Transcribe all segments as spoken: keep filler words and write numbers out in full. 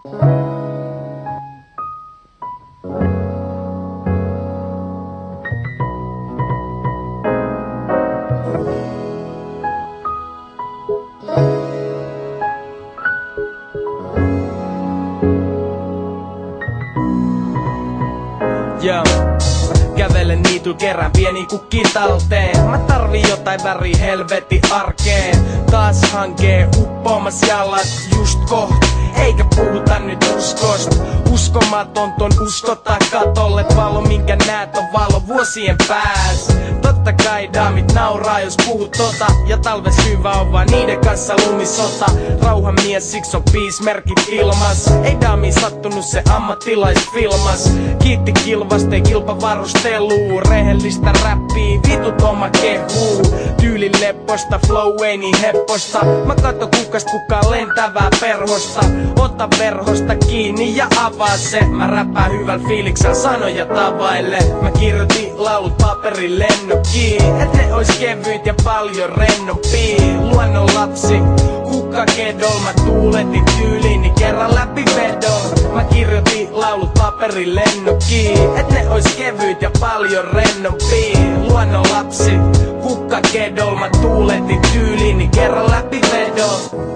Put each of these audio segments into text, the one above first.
Joo. Kävelen niityl kerran pieni kukki talteen. Mä tarvii jotain väriä helvetti arkeen. Taas hankee uppoomas jalat just koht. Eikä puhuta nyt uskosta. Uskomaton ton uskotaan katolle. Valo minkä näet on valo vuosien päässä. Totta kai daamit nauraa jos puhut tota. Ja talven syvä on vaan niiden kanssa lumisota. Rauhan mies siksi on piismerkit ilmas. Ei daamiin sattunut se ammattilaisfilmas. Kiitti kilvasta ei kilpa varusteluu. Rehellistä räppii vitut oma kehuu. Tyyli lepposta flow ei niin hepposta. Mä katso kukas kukaan lentävää perhosta. Ota verhosta kiinni ja avaa se. Mä räppään hyvällä fiiliksellä sanoja tavaille. Mä kirjoitin laulut paperin lennokkiin. Et ne ois kevyit ja paljon rennompii. Luonnon lapsi, hukkakedol. Mä tuuletin tyyliini kerran läpi vedol. Mä kirjoitin laulut paperin lennokkiin. Et ne ois kevyit ja paljon rennompii. Luonnon lapsi, hukkakedol. Mä tuuletin tyyliini kerran läpi vedol.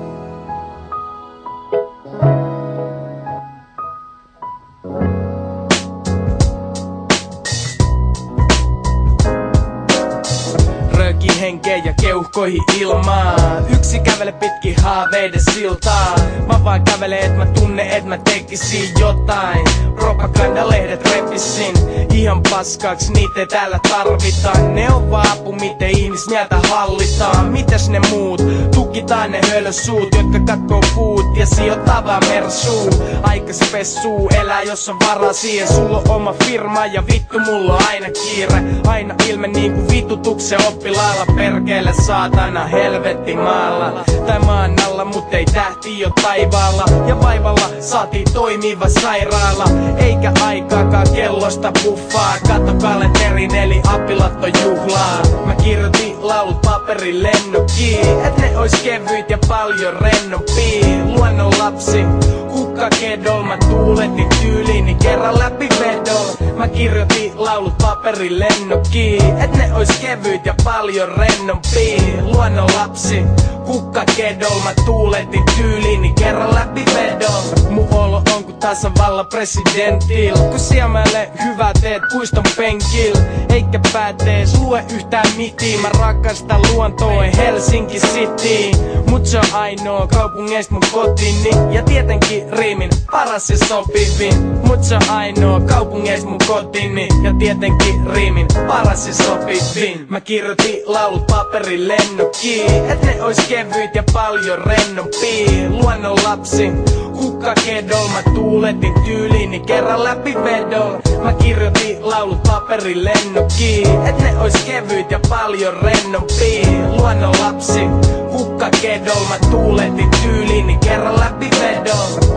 Henkeä ja keuhkoihin ilmaan. Yksi kävele pitkin haaveiden siltaa. Mä vaan kävelen et mä tunne et mä tekisin jotain. Propagandalehdet repisin ihan paskaks, niitä ei täällä tarvitaan. Ne on vaapu miten ihmismieltä hallitaan. Mitäs ne muut? Tukitaan ne hölösuut, jotka katkoo puut ja sijoittaa vaan mersuu. Aika spessuu, elää jos on varaa siihen. Sulla on oma firma ja vittu mulla on aina kiire. Aina ilme niinku vitutuksen oppilailla. Perkeelle saatana helvetti maalla. Tai maan alla mut ei tähti jo taivaalla. Ja vaivalla saatiin toimiva sairaala. Eikä aikaakaan kellosta buffaa. Kato kalenterin eli apilatto juhlaa. Mä kirjoitin laulut paperin lennokkiin. Et ne ois kevyit ja paljon rennompii. Luonnon lapsi, hukkakedol. Mä tuuletin tyyliini kerran läpi vedol. Mä kirjoitin laulut paperin lennokkiin. Et ne ois kevyit ja paljon rennompii. Luonnon lapsi, hukkakedol. Mä tuuletin tyyliini kerran läpi vedol. Mun olo on ku tasavallan presidentil. Kun siemälle hyvää teet puiston penkil. Eikä päätees lue yhtään mitiin. Mä rakastan luontoa Helsinki City. Mut se on ainoa kaupungeista mun kotini. Ja tietenkin riimin paras ja sopivin. Mut se on ainoa kaupungeista mun kotini. Ja tietenkin riimin paras ja sopivin. Mä kirjoitin laulut paperin lennokkiin. Et ne ois kevyit ja paljon rennompii. Luonnon lapsi, hukkakedol. Mä tuuletin tyyliini kerran läpi vedol. Mä kirjoitin laulut paperin lennokkiin. Et ne ois kevyit ja paljon rennompii. Luonnon lapsi, hukkakedol. Mä tuuletin tyyliini kerran läpi vedol.